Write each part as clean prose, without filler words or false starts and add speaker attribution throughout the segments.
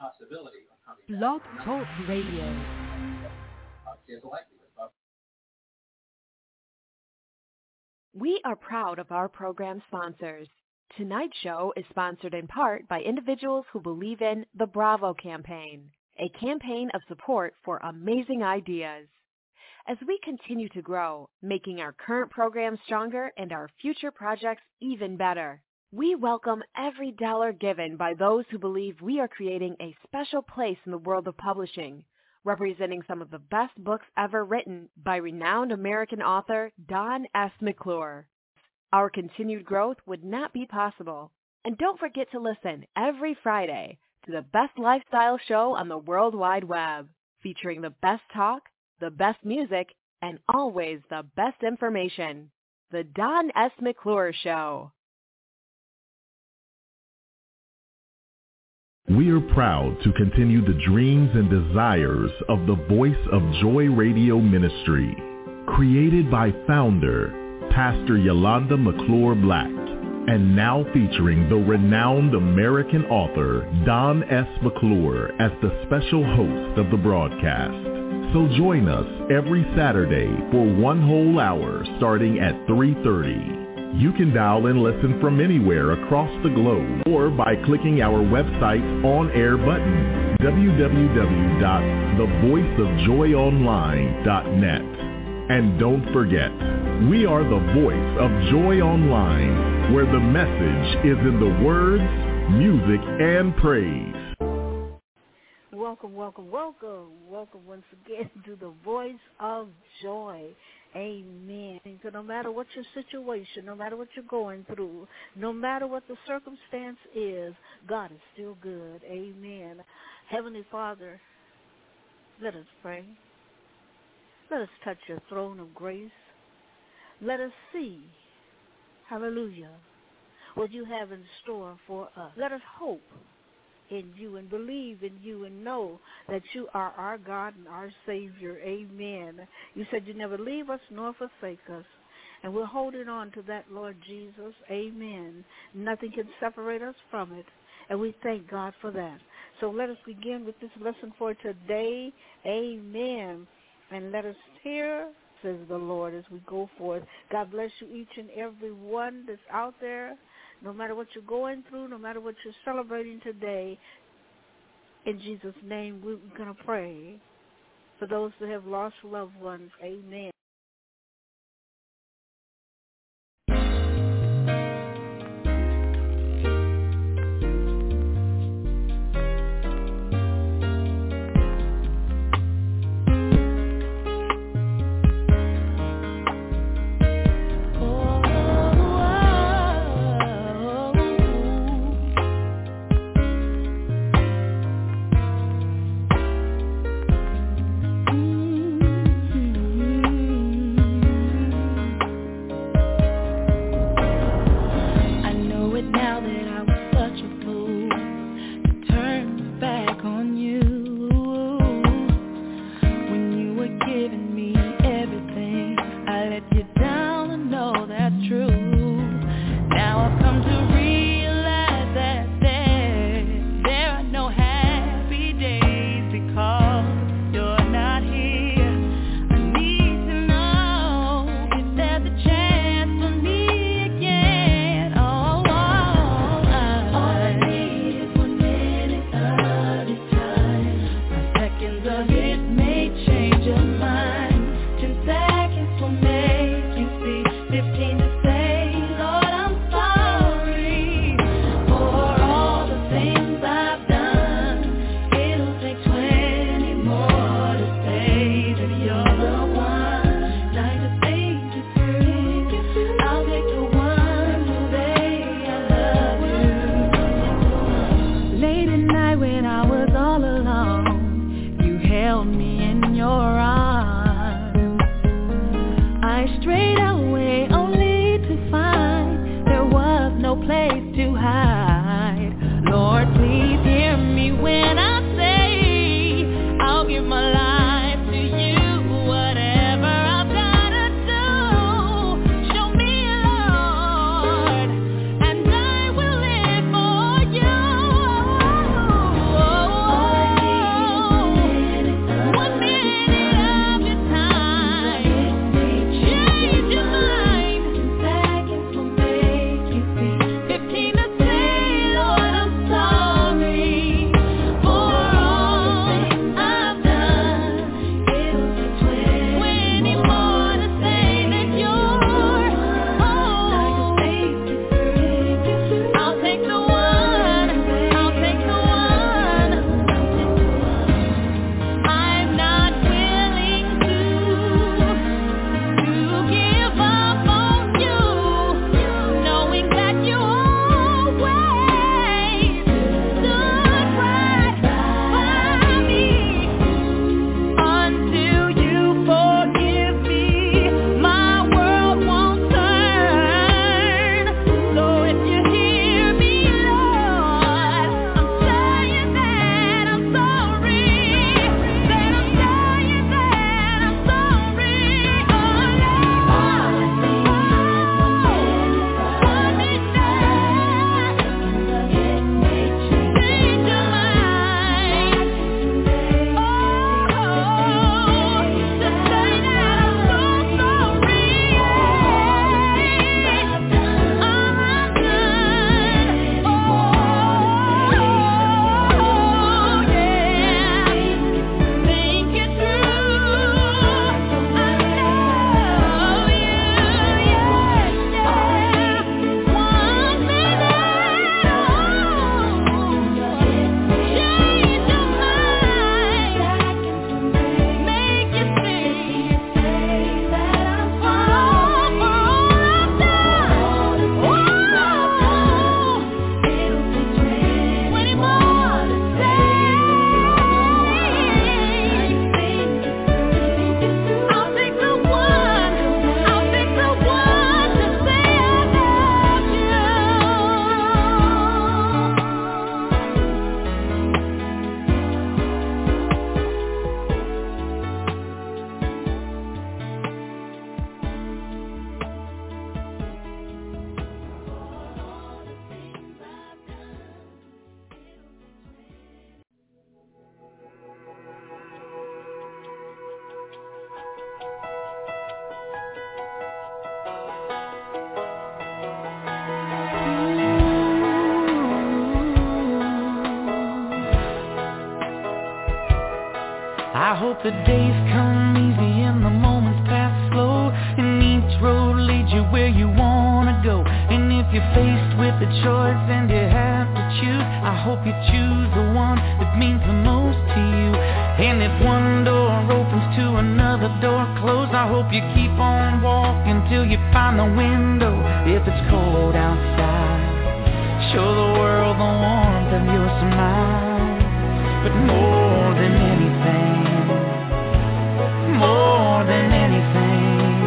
Speaker 1: Blog Talk Radio. We are proud of our program sponsors. Tonight's show is sponsored in part by individuals who believe in the Bravo campaign, a campaign of support for amazing ideas. As we continue to grow, making our current program stronger and our future projects even better, we welcome every dollar given by those who believe we are creating a special place in the world of publishing, representing some of the best books ever written by renowned American author Don S. McClure. Our continued growth would not be possible. And don't forget to listen every Friday to the best lifestyle show on the World Wide Web, featuring the best talk, the best music, and always the best information. The Don S. McClure Show.
Speaker 2: We are proud to continue the dreams and desires of the Voice of Joy Radio Ministry, created by founder, Pastor Yolanda McClure Black, and now featuring the renowned American author, Don S. McClure, as the special host of the broadcast. So join us every Saturday for 1 whole hour starting at 3:30. You can dial and listen from anywhere across the globe or by clicking our website's on-air button, www.thevoiceofjoyonline.net. And don't forget, we are the Voice of Joy Online, where the message is in the words, music, and praise.
Speaker 3: Welcome once again to the Voice of Joy. Amen. So no matter what your situation, no matter what you're going through, no matter what the circumstance is, God is still good. Amen. Heavenly Father, let us pray. Let us touch your throne of grace. Let us see, hallelujah, what you have in store for us. Let us hope in you and believe in you and know that you are our God and our Savior. Amen. You said you never leave us nor forsake us. And we're holding on to that, Lord Jesus. Amen. Nothing can separate us from it. And we thank God for that. So let us begin with this lesson for today. Amen. And let us hear, says the Lord, as we go forth. God bless you, each and every one that's out there. No matter what you're going through, no matter what you're celebrating today, in Jesus' name, we're going to pray for those that have lost loved ones. Amen.
Speaker 4: I hope the days come easy and the moments pass slow, and each road leads you where you wanna go. And if you're faced with a choice and you have to choose, I hope you choose the one that means the most to you. And if one door opens to another door closed, I hope you keep on walking till you find the window. If it's cold outside, show the world the warmth of your smile. But more than anything, more than anything,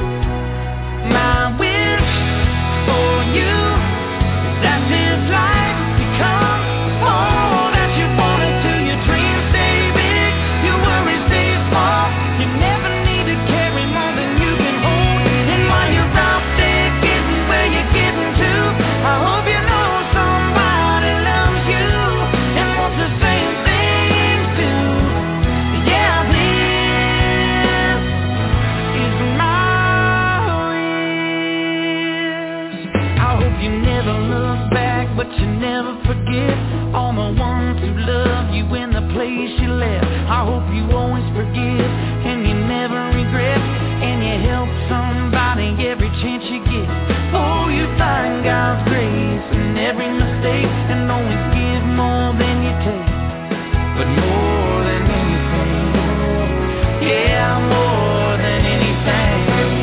Speaker 4: my wish for you is that this life becomes all that you wanted to. Your dreams stay big, your worries stay small. You never need to carry more than you can hold. And while you're out there getting where you're getting to, I hope you know somebody loves you and wants the same things too. Yeah, this is my wish. I hope you never look back, but you never forget all the ones who love you in the place you left. I hope you always forgive and you never regret, and you help somebody every chance you get. Oh, you find God's grace in every mistake, and always give more than you take. But more than anything, yeah, more than anything,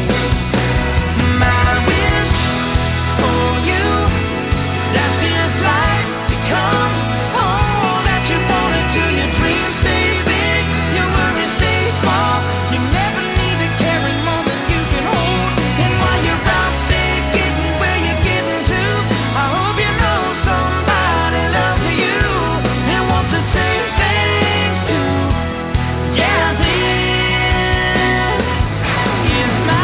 Speaker 4: my wish for you, that this life becomes all that you wanted to. Your dreams stay big, your worries stay small. You never need to carry more than you can hold. And while you're out there getting where you're getting to, I hope you know somebody loves you and wants the same things too. Yeah, this is my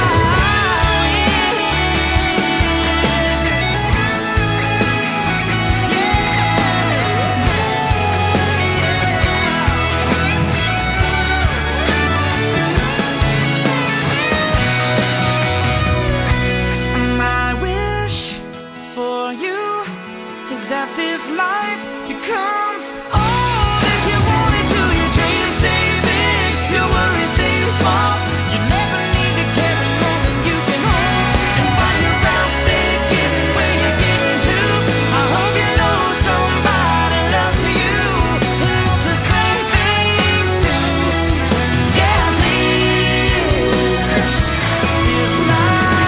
Speaker 4: My wish for you is that this life becomes all that you wanted to. Your dreams stay big, your worries stay small. You never need to carry more than you can hold. And while you're out there getting where you're getting to, I hope you know somebody loves you and wants the same things too. Yeah, this is my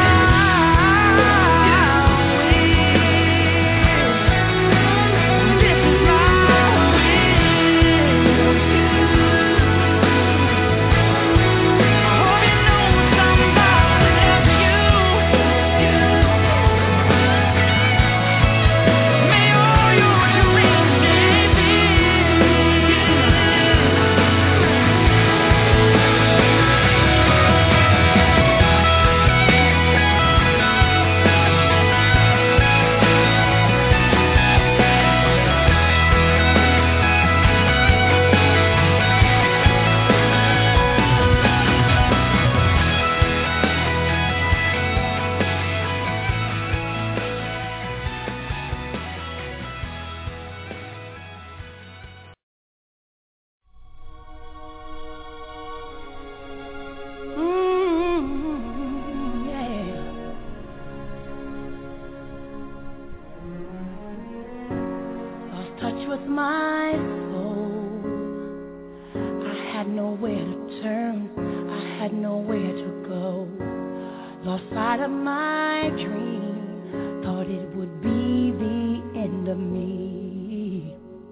Speaker 4: lost touch with my soul. I had nowhere to turn, I had nowhere to go. Lost sight of my dream, thought it would be the end of me.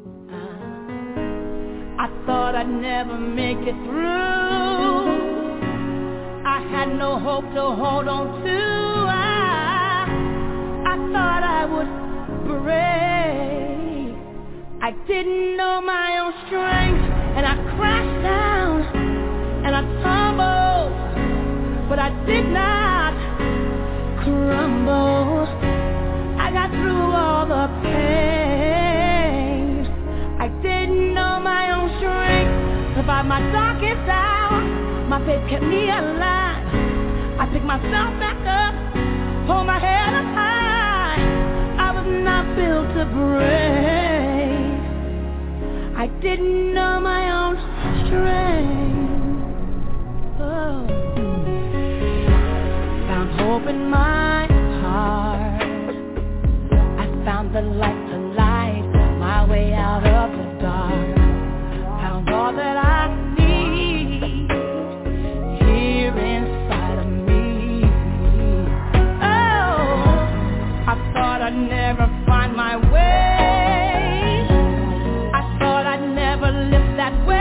Speaker 4: I thought I'd never make it through. I had no hope to hold on to. I thought I would break. I didn't know my own strength, and I crashed down and I tumbled, but I did not crumble. I got through all the pain. I didn't know my own strength. Survived my darkest hour. My faith kept me alive. I picked myself back up, hold my head up high. I was not built to break. I didn't know my own strength. Oh. Found hope in my heart. I found the light to light my way out of the dark. Found all that I need here inside of me. Oh, I thought I'd never find my way. I thought I'd never live that way.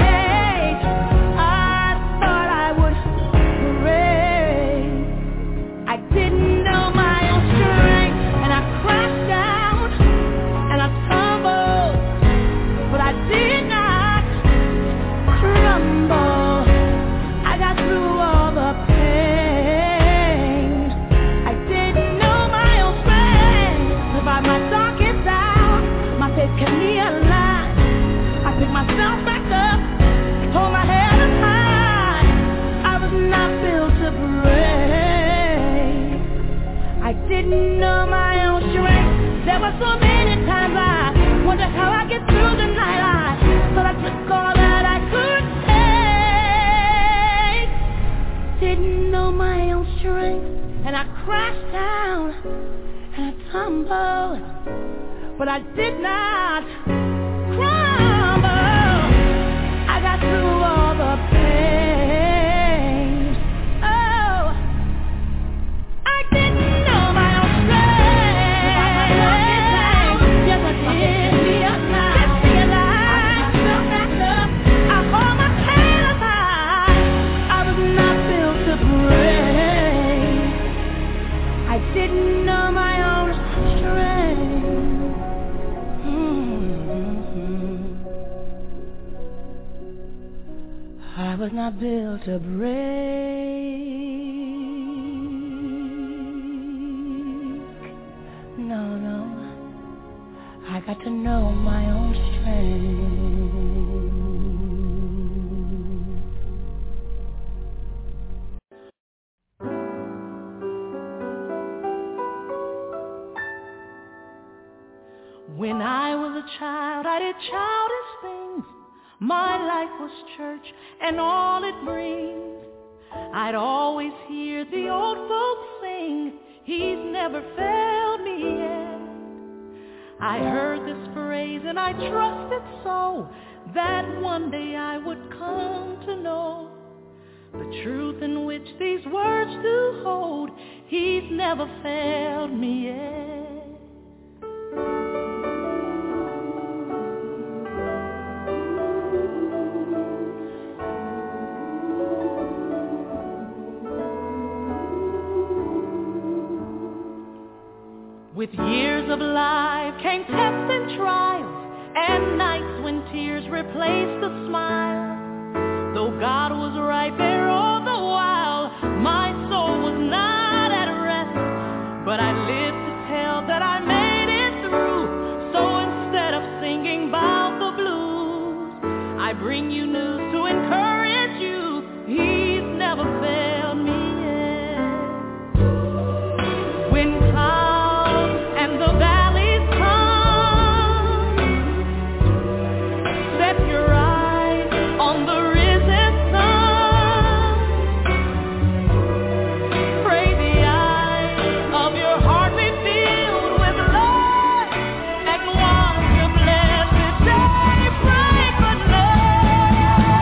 Speaker 4: I thought I would break. I didn't know my own strength, and I crashed down, and I tumbled, but I did not crumble. I got through all the pain. I didn't know my own strength. Survived my darkest hour. My faith kept me alive. I picked myself back up, hold my head up high. I was not built to break. I didn't know my own strength. There were so many times I wondered how I get through the night. I thought I took all that I could take. Didn't know my own strength, and I crashed down, and I tumbled, but I did not crumble. I got through all the pain. Oh, I didn't know my own strength. Yes, I did. Kept me alive. I felt back up. I hold my head up high. I was not built to break. I didn't know my own strength. I was not built to break. No, no. I got to know my own strength. When I was a child, I did childish things. My life was church and all it brings. I'd always hear the old folks sing, He's never failed me yet. I heard this phrase and I trusted so that one day I would come to know the truth in which these words do hold. He's never failed me yet. With years of life came tests and trials, and nights when tears replaced the smile. Though God was right there all the while, my soul was not at rest. But I lived to tell that I made it through. So instead of singing about the blues, I bring you news to encourage you. He's never failed me yet. When the valleys come, set your eyes on the risen sun. Pray the eyes of your heart be filled with love, and watch the blessed day break. But love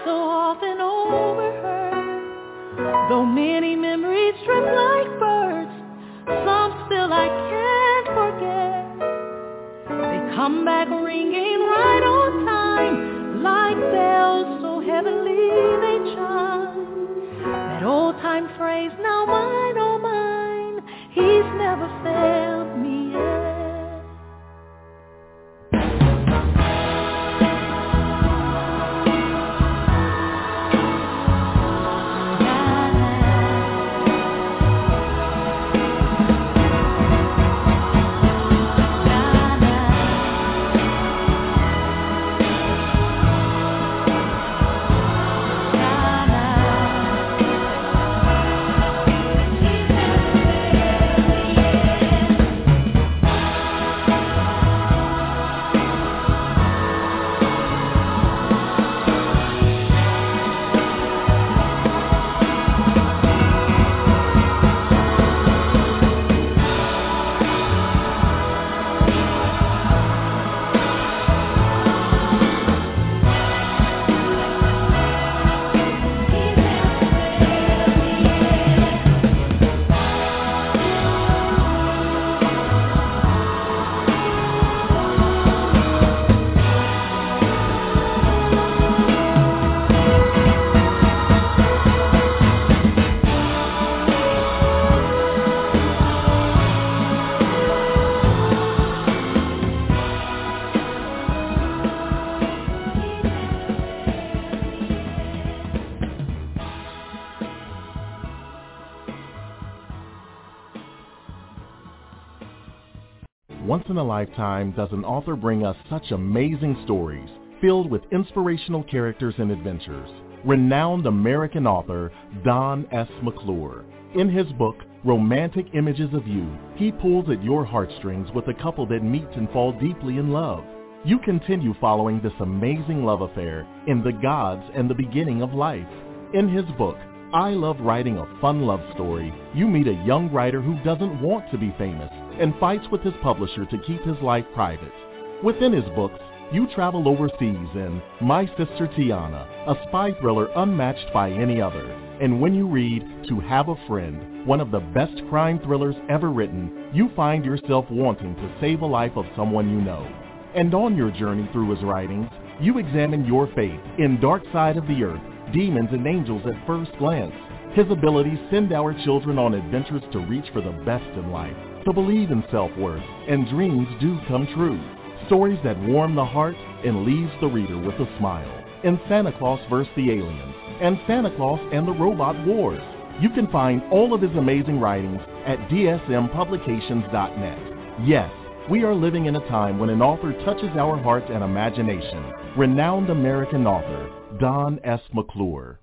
Speaker 4: so often overheard. Though many memories drift like birds, some still I can't forget. They come back ringing right on time, like bells so heavenly they chime. That old time phrase, now mine, oh mine, he's never failed me yet.
Speaker 2: Once in a lifetime does an author bring us such amazing stories filled with inspirational characters and adventures. Renowned American author Don S. McClure. In his book, Romantic Images of You, he pulls at your heartstrings with a couple that meet and fall deeply in love. You continue following this amazing love affair in The Gods and the Beginning of Life. In his book, I Love Writing a Fun Love Story, you meet a young writer who doesn't want to be famous and fights with his publisher to keep his life private. Within his books, you travel overseas in My Sister Tiana, a spy thriller unmatched by any other. And when you read To Have a Friend, one of the best crime thrillers ever written, you find yourself wanting to save a life of someone you know. And on your journey through his writings, you examine your faith in Dark Side of the Earth, Demons and Angels at First Glance. His abilities send our children on adventures to reach for the best in life, to believe in self-worth, and dreams do come true. Stories that warm the heart and leaves the reader with a smile. In Santa Claus vs. the Aliens and Santa Claus and the Robot Wars. You can find all of his amazing writings at dsmpublications.net. Yes, we are living in a time when an author touches our heart and imagination. Renowned American author Don S. McClure.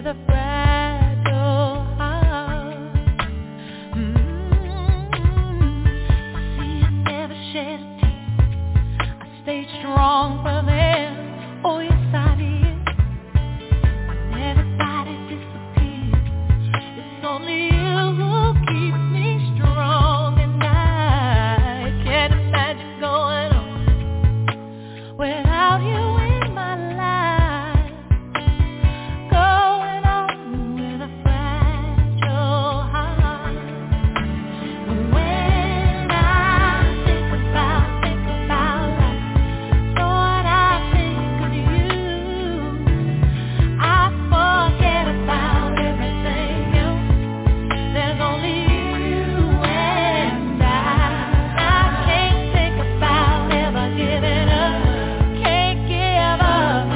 Speaker 4: with a fragile heart. See, I never shed a tear. I stayed strong for them. Oh yes, I did. When everybody disappeared, it's only you who keeps me strong. And I can't imagine going on without you in my life. Going on with a fragile heart. When I think about life, Lord, I think of you. I forget about everything else. There's only you and I can't think about ever giving up. Can't give up.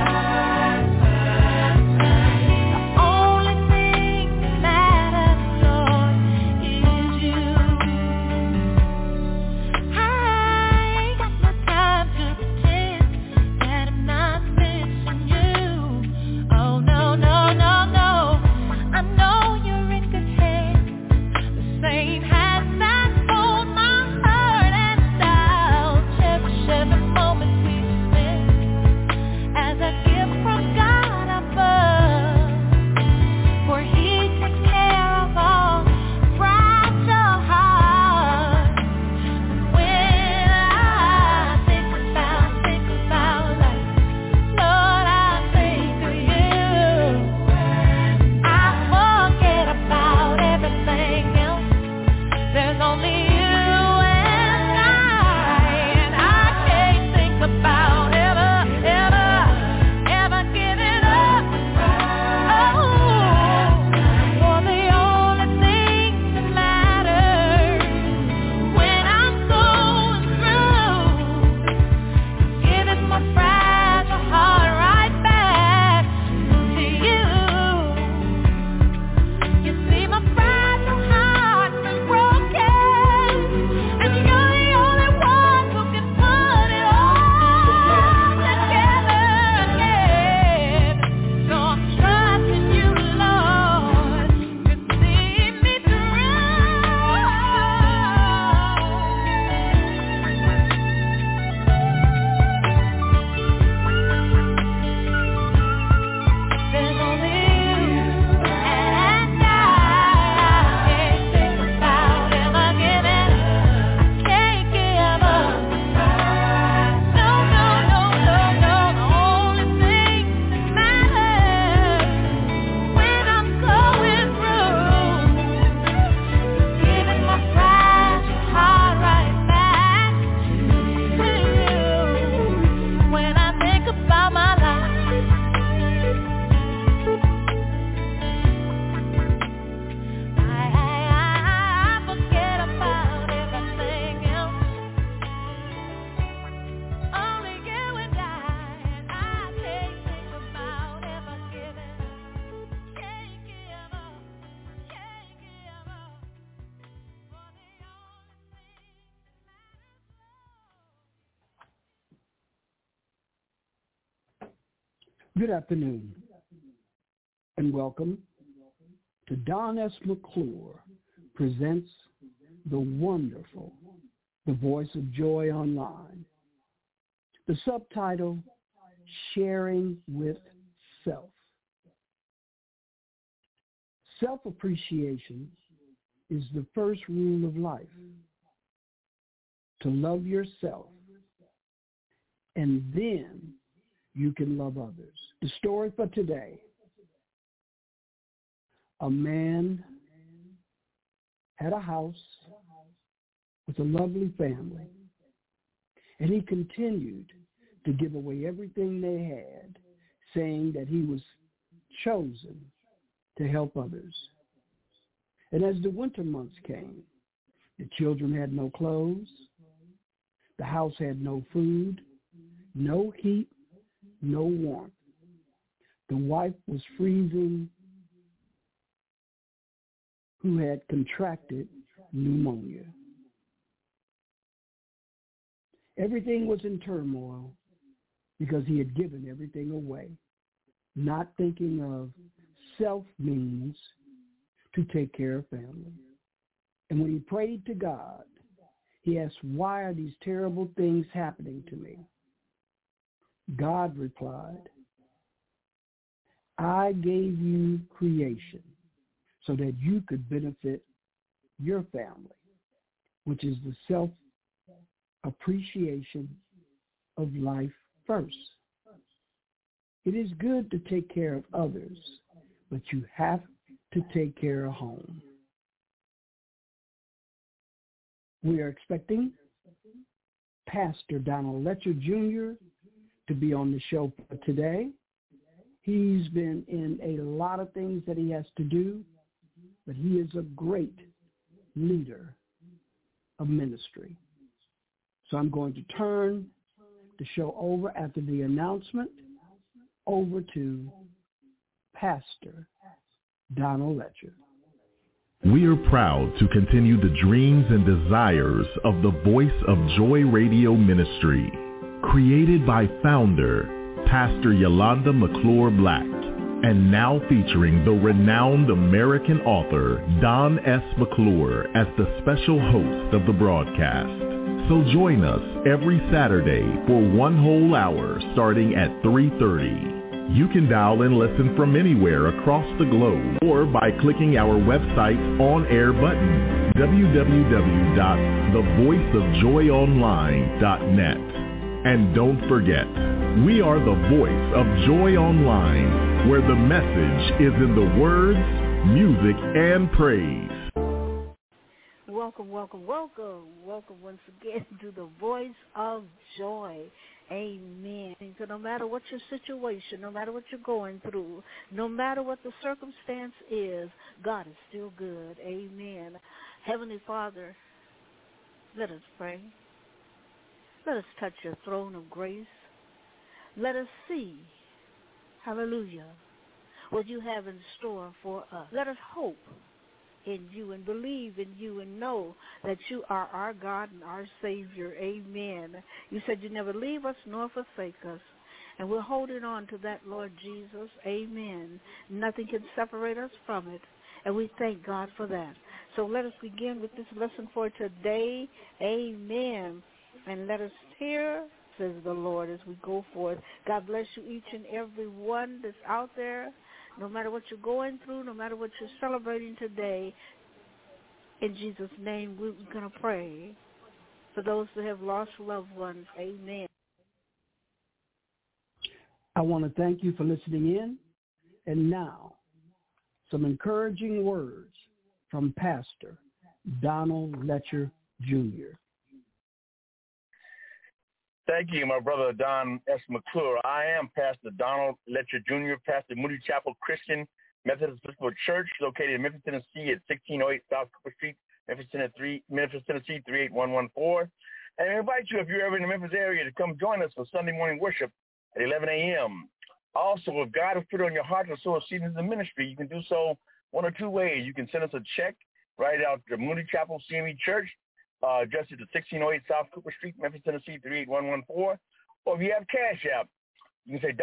Speaker 4: The only thing that matters, Lord, is you. I ain't got no time to pretend that I'm not missing you. Oh no, no, no, no. I know you're in good hands. The same hands that hold my heart, and I'll cherish every moment we spend as a gift from God above. For He takes care of all fragile hearts. When I think about life, Lord, I think of you. I forget about everything else. There's only you and I can't think about ever giving up. Oh, you're the only thing that matters when I'm going through. Giving my fragile heart right back to you. You see, my fragile heart's been broken, and you're the only one who can put it all together again. So I'm trusting you, Lord, to see me There's only you and I can't think about ever giving up. Can't give up. No, no, no, no, no. The only thing that matters when I'm going through is giving my fragile heart right back to you. When I think about my life, I forget about everything else. Only you and I can't think about ever giving up. Can't give up. Can't give up. For the only thing that matters.
Speaker 5: Good afternoon, and welcome to Don S. McClure presents the wonderful The Voice of Joy Online. The subtitle, Sharing with Self. Self-appreciation is the first rule of life. To love yourself, and then you can love others. The story for today. A man had a house with a lovely family, and he continued to give away everything they had, saying that he was chosen to help others. And as the winter months came, the children had no clothes, the house had no food, no heat, no warmth. The wife was freezing, who had contracted pneumonia. Everything was in turmoil because he had given everything away, not thinking of means to take care of family. And when he prayed to God, he asked, why are these terrible things happening to me? God replied, I gave you creation so that you could benefit your family, which is the self-appreciation of life first. It is good to take care of others, but you have to take care of home. We are expecting Pastor Donald Letcher Jr. to be on the show for today. He's been in a lot of things that he has to do, but he is a great leader of ministry. So I'm going to turn the show over after the announcement over to Pastor Donald Letcher.
Speaker 2: We are proud to continue the dreams and desires of the Voice of Joy Radio Ministry, created by founder Pastor Yolanda McClure Black, and now featuring the renowned American author Don S. McClure as the special host of the broadcast. So join us every Saturday for 1 whole hour starting at 3:30. You can dial and listen from anywhere across the globe or by clicking our website's on-air button, www.thevoiceofjoyonline.net. And don't forget, we are the Voice of Joy Online, where the message is in the words, music, and praise.
Speaker 3: Welcome, welcome, welcome. Welcome once again to the Voice of Joy. Amen. So no matter what your situation, no matter what you're going through, no matter what the circumstance is, God is still good. Amen. Heavenly Father, let us pray. Let us touch your throne of grace. Let us see, hallelujah, what you have in store for us. Let us hope in you and believe in you and know that you are our God and our Savior. Amen. You said you never leave us nor forsake us. And we're holding on to that, Lord Jesus. Amen. Nothing can separate us from it. And we thank God for that. So let us begin with this lesson for today. Amen. And let us hear, says the Lord, as we go forth. God bless you, each and every one that's out there. No matter what you're going through, no matter what you're celebrating today, in Jesus' name, we're going to pray for those who have lost loved ones. Amen.
Speaker 5: I want to thank you for listening in. And now, some encouraging words from Pastor Donald Letcher Jr.
Speaker 6: Thank you, my brother Don S. McClure. I am Pastor Donald Letcher Jr., pastor of Moody Chapel Christian Methodist Episcopal Church, located in Memphis, Tennessee at 1608 South Cooper Street, Memphis, Tennessee 38114. And I invite you, if you're ever in the Memphis area, to come join us for Sunday morning worship at 11 a.m. Also, if God has put it on your heart to sow a seed into the ministry, you can do so one or two ways. You can send us a check right out to Moody Chapel CME Church, addressed to 1608 South Cooper Street, Memphis, Tennessee 38114. Or if you have Cash App, you can say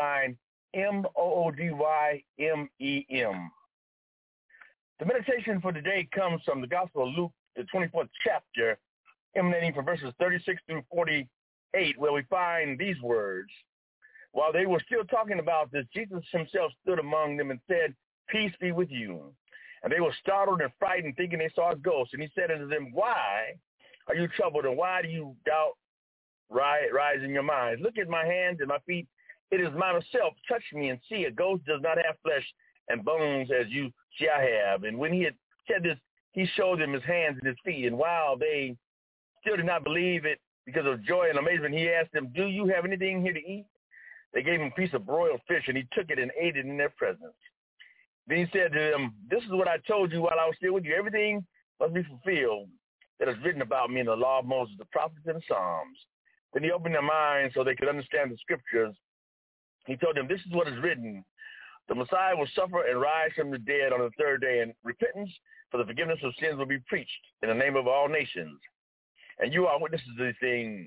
Speaker 6: $MOODYMEM. The meditation for today comes from the Gospel of Luke, the 24th chapter, emanating from verses 36 through 48, where we find these words. While they were still talking about this, Jesus himself stood among them and said, "Peace be with you." And they were startled and frightened, thinking they saw a ghost. And he said unto them, "Why are you troubled, and why do you doubt rise in your minds? Look at my hands and my feet. It is mine myself. Touch me and see. A ghost does not have flesh and bones as you see I have." And when he had said this, he showed them his hands and his feet. And while they still did not believe it because of joy and amazement, he asked them, "Do you have anything here to eat?" They gave him a piece of broiled fish, and he took it and ate it in their presence. Then he said to them, "This is what I told you while I was still with you. Everything must be fulfilled that is written about me in the law of Moses, the prophets, and the Psalms." Then he opened their minds so they could understand the scriptures. He told them, "This is what is written. The Messiah will suffer and rise from the dead on the third day, and repentance for the forgiveness of sins will be preached in the name of all nations. And you are witnesses to these things."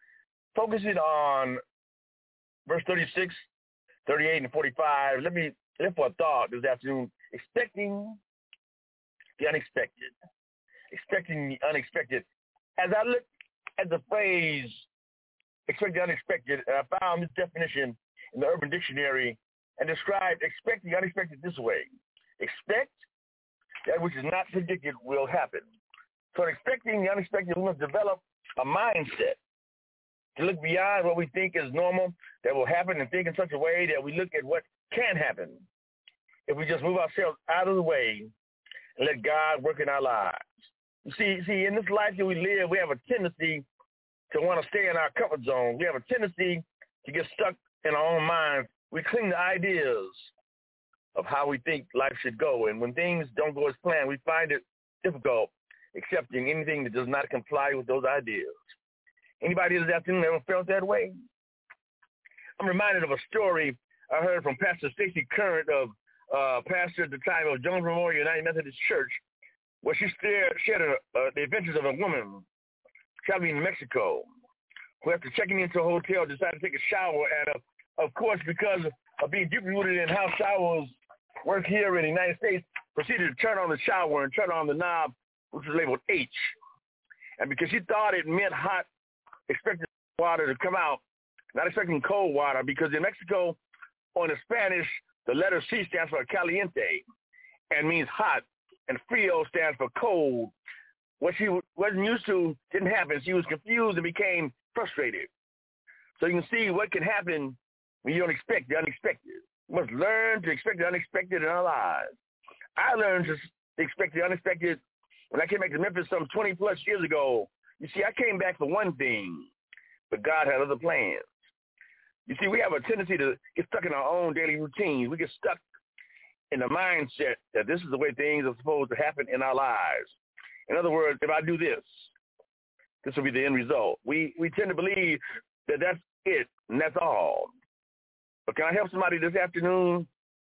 Speaker 6: Focusing on verse 36, 38, and 45, let me therefore thought this afternoon, expecting the unexpected. Expecting the unexpected. As I look at the phrase expect the unexpected, I found this definition in the Urban Dictionary and described expect the unexpected this way. Expect that which is not predicted will happen. So in expecting the unexpected, we must develop a mindset to look beyond what we think is normal that will happen and think in such a way that we look at what can happen if we just move ourselves out of the way and let God work in our lives. You see, in this life that we live, we have a tendency to want to stay in our comfort zone. We have a tendency to get stuck in our own minds. We cling to ideas of how we think life should go. And when things don't go as planned, we find it difficult accepting anything that does not comply with those ideas. Anybody this afternoon ever felt that way? I'm reminded of a story I heard from Pastor Stacy Current, of pastor at the time of Jones Memorial United Methodist Church, where she shared the adventures of a woman traveling in Mexico who, after checking into a hotel, decided to take a shower. And of course, because of being deeply rooted in how showers work here in the United States, proceeded to turn on the shower and turn on the knob, which was labeled H. And because she thought it meant hot, expected water to come out, not expecting cold water, because in Mexico, on the Spanish, the letter C stands for caliente and means hot, and frio stands for cold. What she wasn't used to didn't happen. She was confused and became frustrated. So you can see what can happen when you don't expect the unexpected. We must learn to expect the unexpected in our lives. I learned to expect the unexpected when I came back to Memphis some 20-plus years ago. You see, I came back for one thing, but God had other plans. You see, we have a tendency to get stuck in our own daily routines. We get stuck in the mindset that this is the way things are supposed to happen in our lives. In other words, if I do this, this will be the end result. We tend to believe that that's it and that's all. But can I help somebody this afternoon?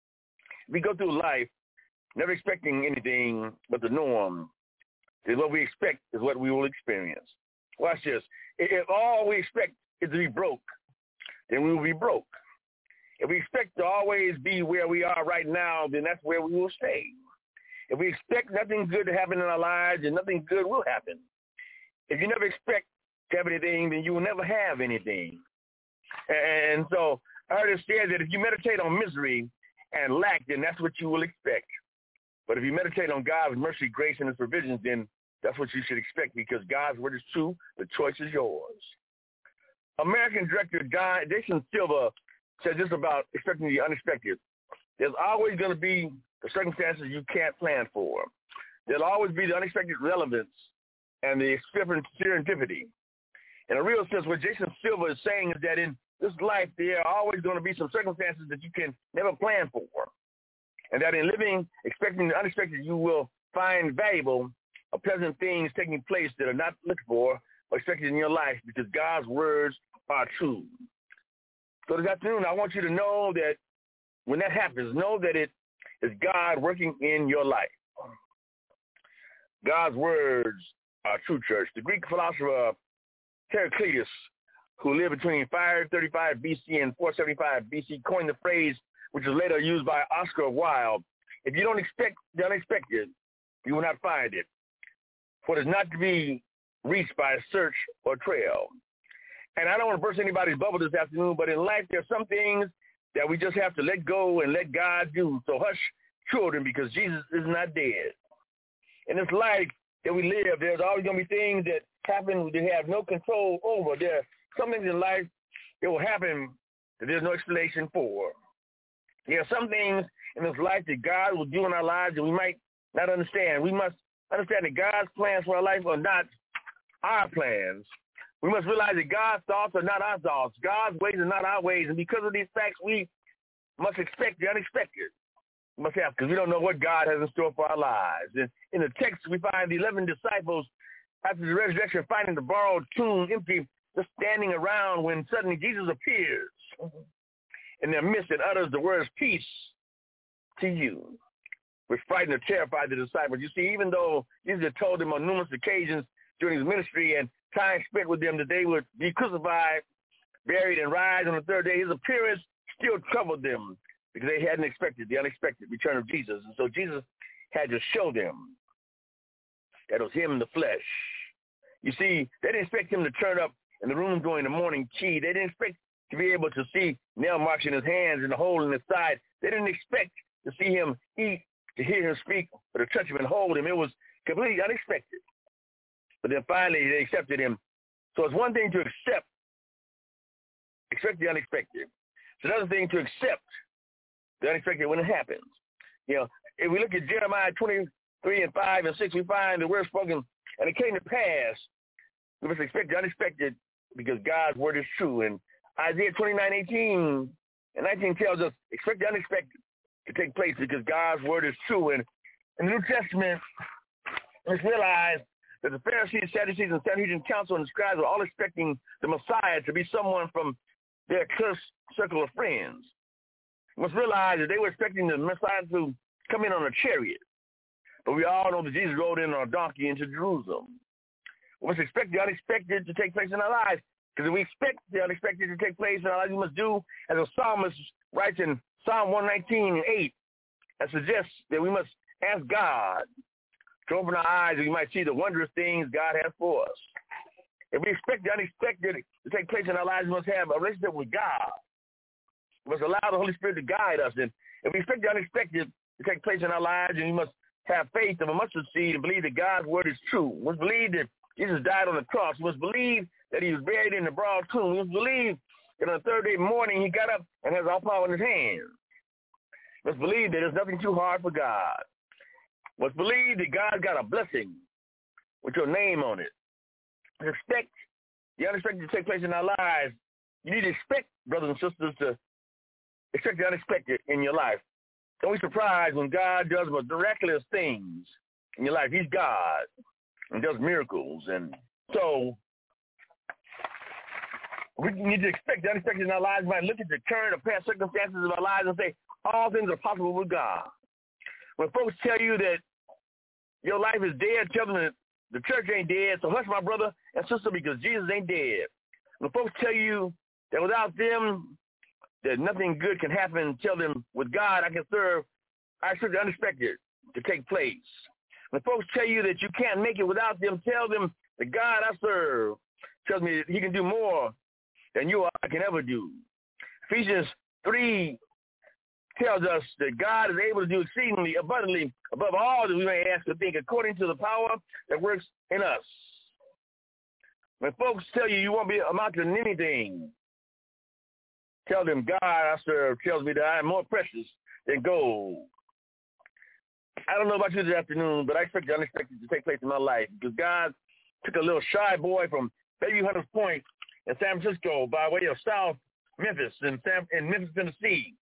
Speaker 6: We go through life never expecting anything but the norm. Is what we expect is what we will experience. Watch this. If all we expect is to be broke, then we will be broke. If we expect to always be where we are right now, then that's where we will stay. If we expect nothing good to happen in our lives, then nothing good will happen. If you never expect to have anything, then you will never have anything. And so I heard it said that if you meditate on misery and lack, then that's what you will expect. But if you meditate on God's mercy, grace, and his provisions, then that's what you should expect, because God's word is true. The choice is yours. American director Jason Silva said this about expecting the unexpected. There's always going to be the circumstances you can't plan for. There'll always be the unexpected relevance and the serendipity. In a real sense, what Jason Silva is saying is that in this life, there are always going to be some circumstances that you can never plan for. And that in living, expecting the unexpected, you will find valuable or pleasant things taking place that are not looked for or expected in your life, because God's words are true. So this afternoon, I want you to know that when that happens, know that it is God working in your life. God's words are true, church. The Greek philosopher Heraclitus, who lived between 535 BC and 475 BC, coined the phrase, which was later used by Oscar Wilde: if you don't expect the unexpected, you will not find it. For it is not to be reached by a search or trail. And I don't want to burst anybody's bubble this afternoon, but in life, there's some things that we just have to let go and let God do. So hush, children, because Jesus is not dead. In this life that we live, there's always going to be things that happen that we have no control over. There are some things in life that will happen that there's no explanation for. There are some things in this life that God will do in our lives that we might not understand. We must understand that God's plans for our life are not our plans. We must realize that God's thoughts are not our thoughts. God's ways are not our ways. And because of these facts, we must expect the unexpected. We must have, because we don't know what God has in store for our lives. And in the text, we find the 11 disciples, after the resurrection, finding the borrowed tomb empty, just standing around, when suddenly Jesus appears in their midst and utters the words, "Peace to you," which frightened or terrified the disciples. You see, even though Jesus had told them on numerous occasions during his ministry and time spent with them that they would be crucified, buried, and rise on the third day, his appearance still troubled them. because they hadn't expected the unexpected return of Jesus. And so Jesus had to show them that it was him in the flesh. You see, they didn't expect him to turn up in the room during the morning tea. They didn't expect to be able to see nail marks in his hands and the hole in his side. They didn't expect to see him eat, to hear him speak, or to touch him and hold him. It was completely unexpected. But then finally they accepted him. So it's one thing to expect the unexpected. It's another thing to accept the unexpected when it happens. You know, if we look at Jeremiah 23:5-6, we find the word spoken, and it came to pass. We must expect the unexpected because God's word is true. And Isaiah 29:18-19 tells us, expect the unexpected to take place because God's word is true. And in the New Testament, let's realize that the Pharisees, Sadducees, and Sanhedrin council and the scribes were all expecting the Messiah to be someone from their close circle of friends. You must realize that they were expecting the Messiah to come in on a chariot. But we all know that Jesus rode in on a donkey into Jerusalem. We must expect the unexpected to take place in our lives. Because if we expect the unexpected to take place in our lives, we must do as the psalmist writes in Psalm 119:8, that suggests that we must ask God to open our eyes and we might see the wondrous things God has for us. If we expect the unexpected to take place in our lives, we must have a relationship with God. We must allow the Holy Spirit to guide us. And if we expect the unexpected to take place in our lives, and we must have faith of a mustard seed and believe that God's word is true. We must believe that Jesus died on the cross. We must believe that he was buried in the broad tomb. We must believe that on the third day morning he got up and has all power in his hands. We must believe that there's nothing too hard for God. We must believe that God got a blessing with your name on it. Expect the unexpected to take place in our lives. You need to expect, brothers and sisters, to expect the unexpected in your life. Don't be surprised when God does miraculous things in your life. He's God and does miracles. And so we need to expect the unexpected in our lives. We might look at the current or past circumstances of our lives and say, all things are possible with God. When folks tell you that your life is dead, tell them that the church ain't dead. So hush, my brother and sister, because Jesus ain't dead. When folks tell you that without them, that nothing good can happen, tell them, with God I can serve. I expect the unexpected to take place. When folks tell you that you can't make it without them, tell them the God I serve tells me that he can do more than you or I can ever do. Ephesians 3 tells us that God is able to do exceedingly abundantly above all that we may ask or think, according to the power that works in us. When folks tell you you won't be amounting to anything, tell them God I serve tells me that I am more precious than gold. I don't know about you this afternoon, but I expect the unexpected to take place in my life because God took a little shy boy from Baby Hunters Point in San Francisco by way of South Memphis in Memphis, Tennessee.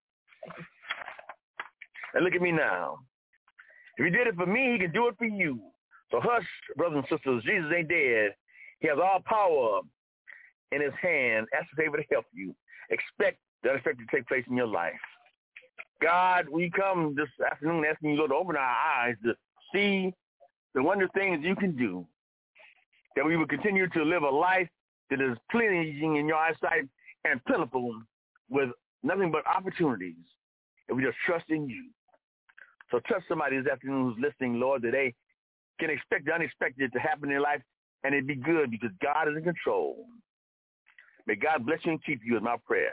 Speaker 6: And look at me now. If he did it for me, he can do it for you. So hush, brothers and sisters, Jesus ain't dead. He has all power in his hand. Ask the favor to help you. Expect the unexpected to take place in your life. God, we come this afternoon asking you, Lord, to open our eyes to see the wonderful things you can do, that we will continue to live a life that is pleasing in your eyesight and plentiful with nothing but opportunities if we just trust in you. So trust somebody this afternoon who's listening, Lord, that they can expect the unexpected to happen in their life, and it'd be good because God is in control. May God bless you and keep you is my prayer.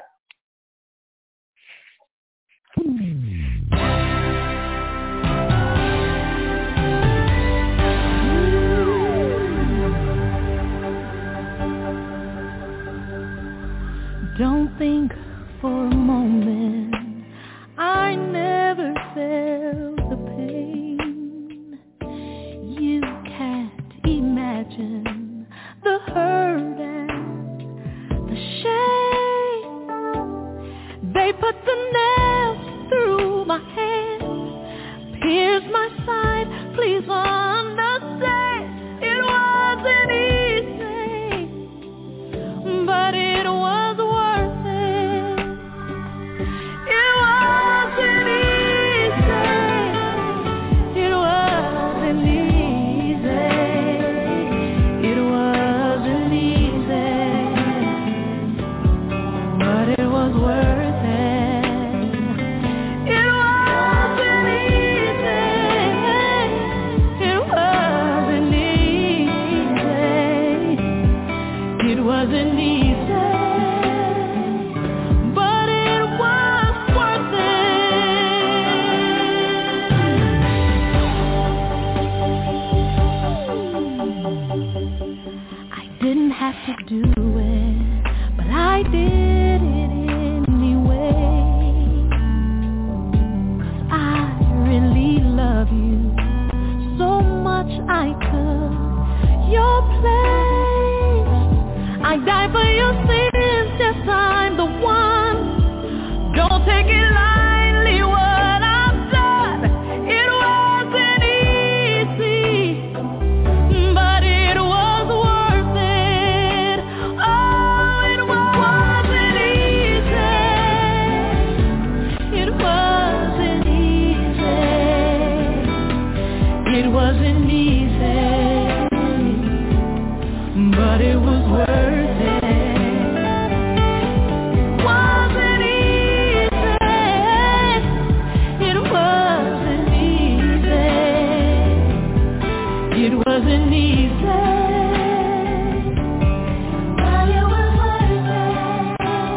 Speaker 7: Don't think for a moment I never felt the pain. You can't imagine the hurt and the shame. They put the nails through my hands, pierced my side. Please understand, it wasn't easy, but it was worth it. It wasn't easy. It wasn't easy. It wasn't easy, but it was worth it. you so much I could. Your place, I die for your sins, yes, I'm the one. Don't take it lightly what I've done. It wasn't easy, but it was worth it. Oh, it wasn't easy. It wasn't easy. It wasn't easy, but it was worth it. Wasn't easy. It wasn't easy. It wasn't easy, but it was worth it.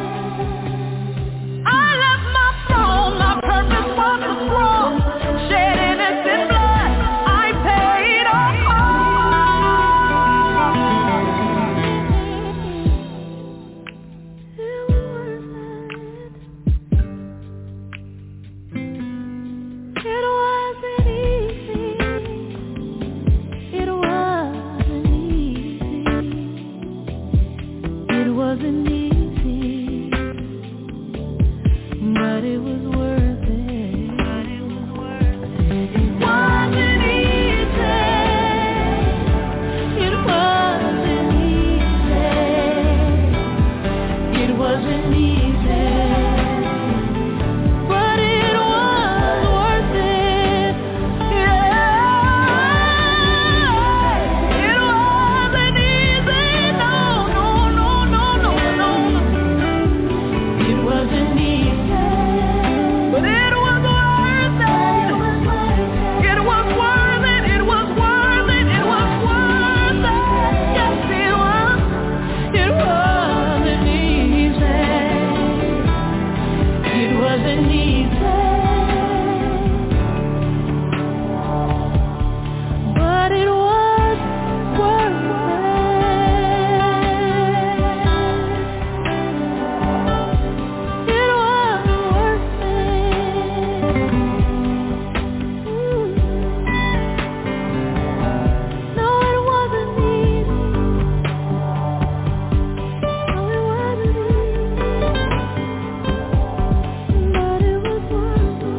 Speaker 7: I left my throne, my purpose was to throne, shed innocent blood, I paid a It wasn't easy. It wasn't easy. It wasn't easy, but it was worth it. It wasn't easy. It wasn't easy. It wasn't easy, but it was worth it. Yeah, it wasn't easy. No, no, no, no, no, no. It wasn't easy, but it was worth it. It was worth it. It was worth it. It was worth it. Yes, it was. It wasn't easy. It wasn't easy, but it was worth it. It was worth it. No, it wasn't easy. No, it wasn't easy, but it was worth it.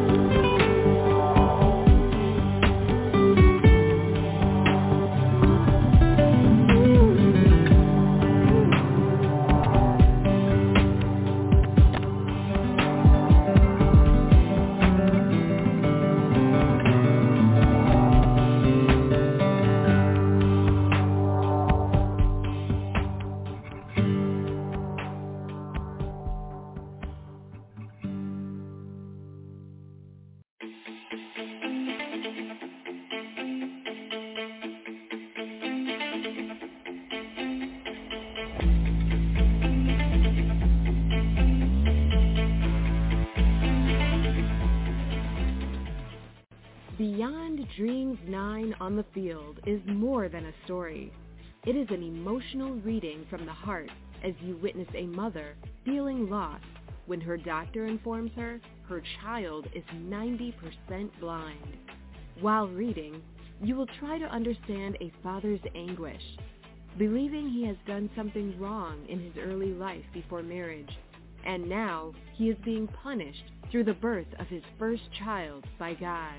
Speaker 1: Beyond Dreams 9 on the Field is more than a story. It is an emotional reading from the heart as you witness a mother feeling lost when her doctor informs her her child is 90% blind. While reading, you will try to understand a father's anguish, believing he has done something wrong in his early life before marriage, and now he is being punished through the birth of his first child by God.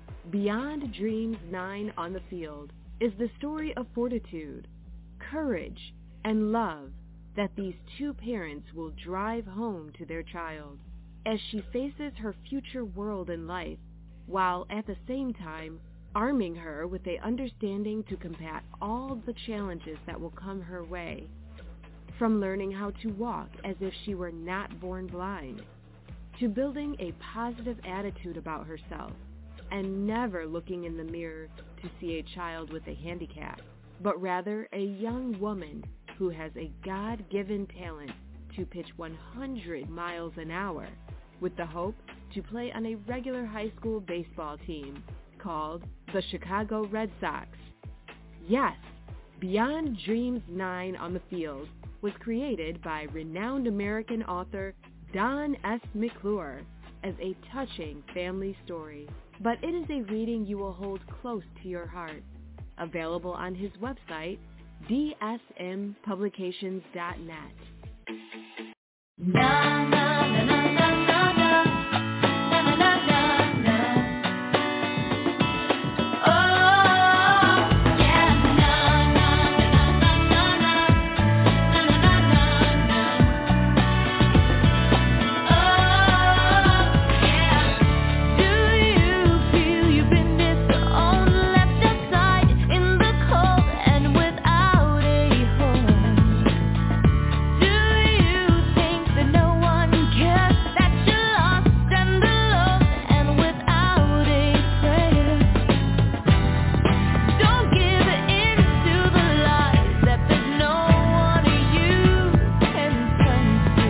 Speaker 1: Beyond Dreams 9 on the Field is the story of fortitude, courage, and love that these two parents will drive home to their child as she faces her future world and life, while at the same time arming her with an understanding to combat all the challenges that will come her way. From learning how to walk as if she were not born blind, to building a positive attitude about herself, and never looking in the mirror to see a child with a handicap, but rather a young woman who has a God-given talent to pitch 100 miles an hour with the hope to play on a regular high school baseball team called the Chicago Red Sox. Yes, Beyond Dreams 9 on the Field was created by renowned American author Don S. McClure as a touching family story, but it is a reading you will hold close to your heart. Available on his website, dsmpublications.net.
Speaker 7: Na, na, na, na, na, na, na. Na, na, na, na, na. Oh, yeah. Na, na, na, na, na, na. Na, na, na, na, na. Oh, yeah. Do you feel you've been disowned, left aside in the cold and without a home? Do you think that no one cares, that you're lost and alone and without a prayer? Don't give in to the lies that there's no one you can turn to.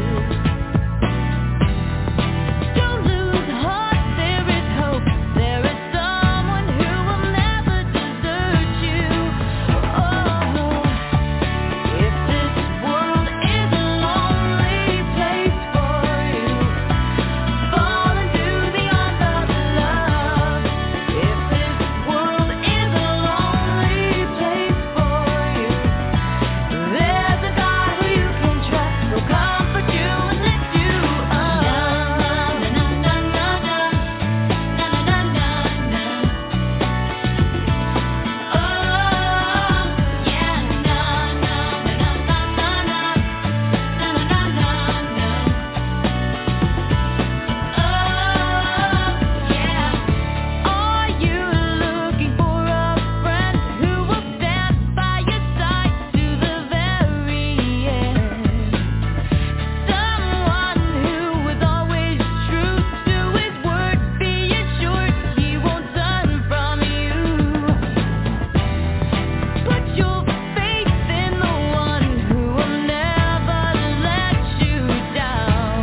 Speaker 7: Don't lose heart, there is hope. There is someone who will never desert you. Oh, if this world is a lonely place for you, fall into the arms of love. If this world is a lonely place for you, there's a God who you can trust, will comfort you and lift you up. Na, na, na, na, na. Na, na, na, na, na. Oh, yeah. Na, na, na, na, na, na. Na, na, na, na, na. Oh, yeah. Are you looking for a friend who will stand by your side to the very end? Someone who is always true to his word, be assured he won't turn from you. Put your faith in the one who will never let you down.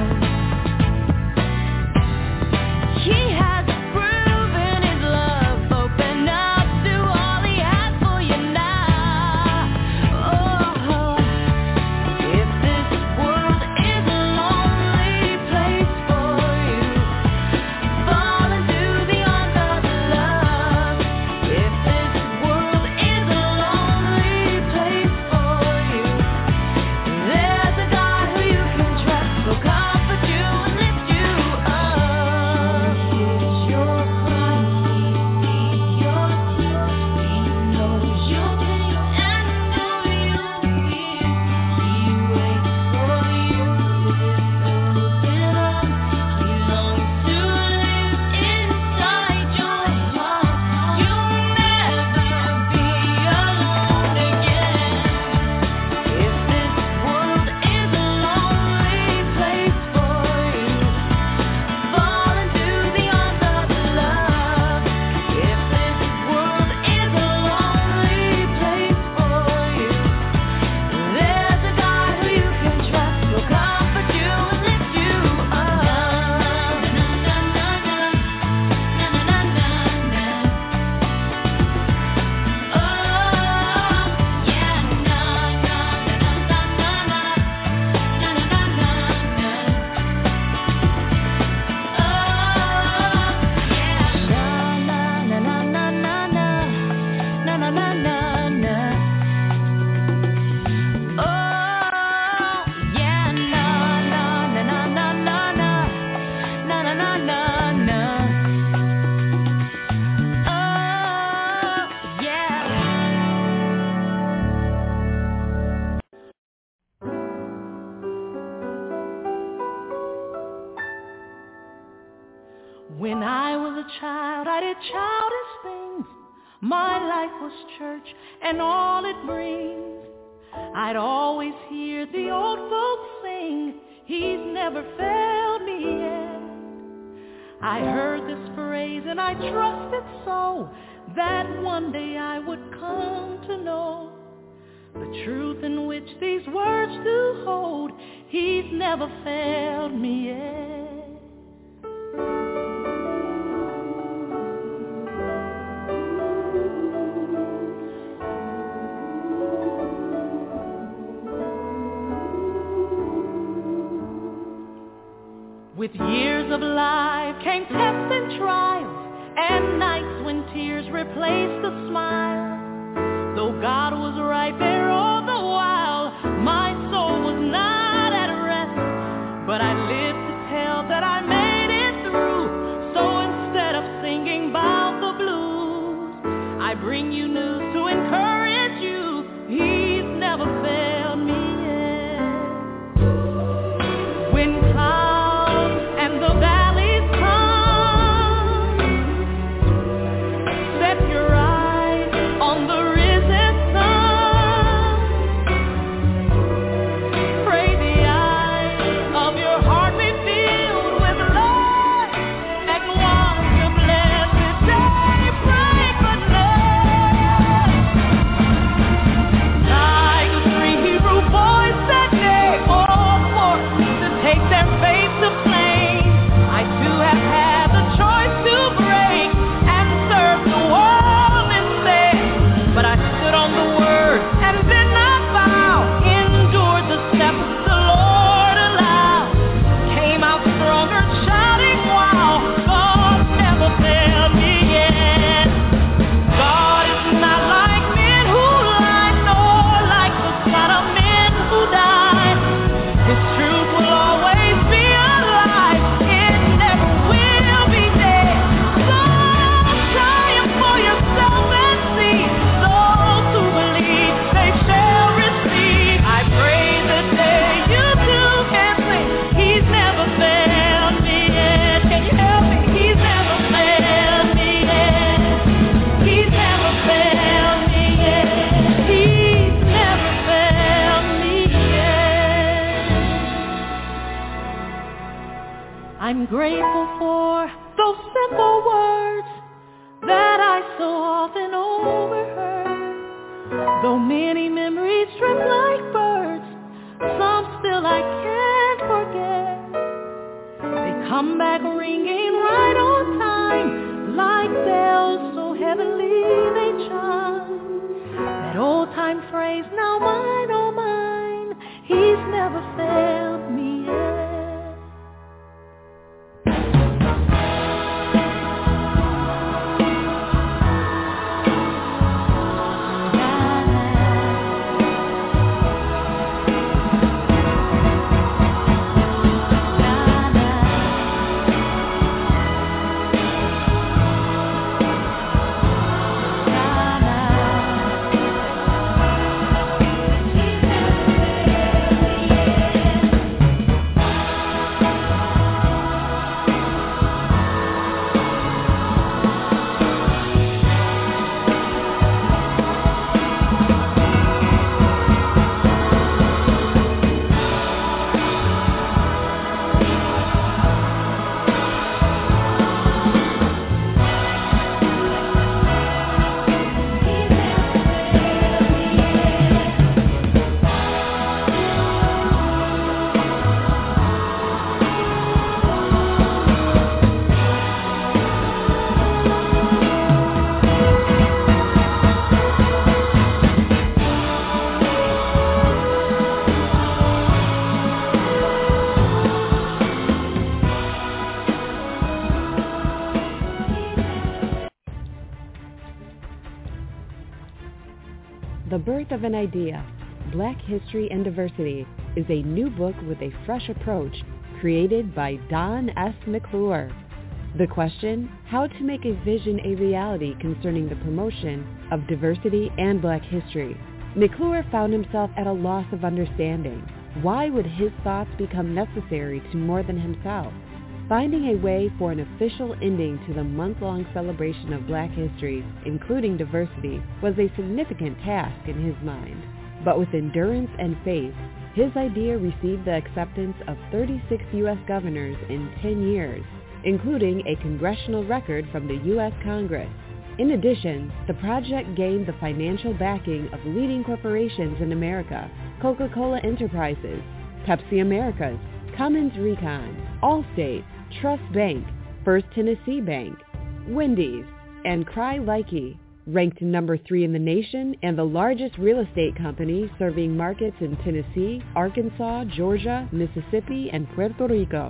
Speaker 7: He has proven his love, open up to all he has for you now. Oh, if this world is a lonely place for you, fall into the arms of love. If this world is a lonely place for you, there's a God who you can trust, will comfort you and lift you up. Hears your cry, he sees your tears, he knows your pain and know your fear. He waits for you with open arms. He longs to live inside your heart. You'll never be alone again. If this world is a lonely place for you, fall into the arms of love. If this world is a lonely place for you, there's a God who you can trust, will comfort you and lift you up. Na, na, na, na, na. Na, na, na, na, na. Oh, yeah. Na, na, na, na, na, na. Na, na, na, na, na. Oh, yeah. Na, na, na, na, na, na. Na, na, na, na, na. Oh, yeah. Na, na, na, na, na, na, na. Na, na, na, na, na. Oh, yeah.
Speaker 4: When I was a child, I did childish things. My life was church and all it brings. I'd always hear the old folks sing, He's never failed me yet. I heard this phrase and I trusted so that one day I would come to know the truth in which these words do hold. He's never failed me yet. With years
Speaker 7: of life came tests and trials, and nights when tears replaced the smile. Though God was right there all the while, my soul was not at rest, but I lived to tell that I made it through. So instead of singing about the blues, I bring you news to encourage you. He's never failed me yet. When clouds and the valleys come, set your eyes on the risen sun. Pray the eyes of your heart be filled with love, and watch the blessed day break for love. Like the three Hebrew boys that day, all forth to take their faith to flame. I too have had the choice to break and serve the world instead, but I stood on the word and did not bow. Endured the steps the Lord allowed. Came out stronger, shouting wow. God never failed me yet. God is not like men who lie, nor like the son of men who die. His truth will always be alive. It never will be dead. So triumph for yourself and see. Those who believe, they shall receive. I pray that day you too can sing. He's never failed me yet. Can you help me? He's never failed me yet. He's never failed me yet. He's never failed me yet. I'm grateful for those simple words that I so often overheard. Though many memories drift like birds, some still I can't forget. They come back ringing right on time, like bells so heavenly they chime. That old time phrase, now mine, oh mine, he's never failed me yet.
Speaker 1: The Birth of an Idea, Black History and Diversity, is a new book with a fresh approach created by Don S. McClure. The question, how to make a vision a reality concerning the promotion of diversity and Black history. McClure found himself at a loss of understanding. Why would his thoughts become necessary to more than himself? Finding a way for an official ending to the month-long celebration of Black history, including diversity, was a significant task in his mind. But with endurance and faith, his idea received the acceptance of 36 U.S. governors in 10 years, including a congressional record from the U.S. Congress. In addition, the project gained the financial backing of leading corporations in America: Coca-Cola Enterprises, Pepsi Americas, Cummins Recon, Allstate, Trust Bank, First Tennessee Bank, Wendy's, and Cry-Likey. Ranked number 3 in the nation and the largest real estate company serving markets in Tennessee, Arkansas, Georgia, Mississippi, and Puerto Rico.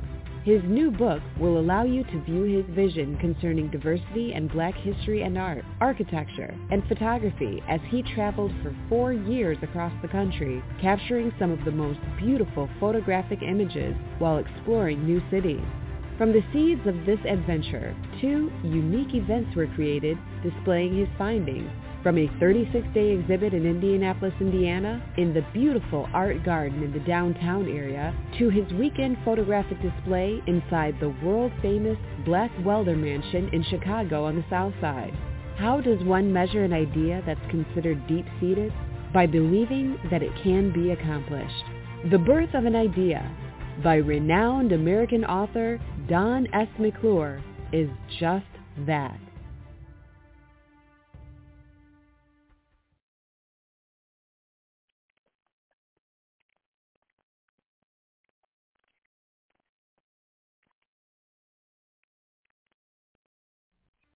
Speaker 1: His new book will allow you to view his vision concerning diversity and Black history and art, architecture, and photography as he traveled for 4 years across the country, capturing some of the most beautiful photographic images while exploring new cities. From the seeds of this adventure, 2 unique events were created displaying his findings. From a 36-day exhibit in Indianapolis, Indiana, in the beautiful art garden in the downtown area, to his weekend photographic display inside the world-famous Black Welder Mansion in Chicago on the South Side. How does one measure an idea that's considered deep-seated? By believing that it can be accomplished. The Birth of an Idea, by renowned American author Don S. McClure, is just that.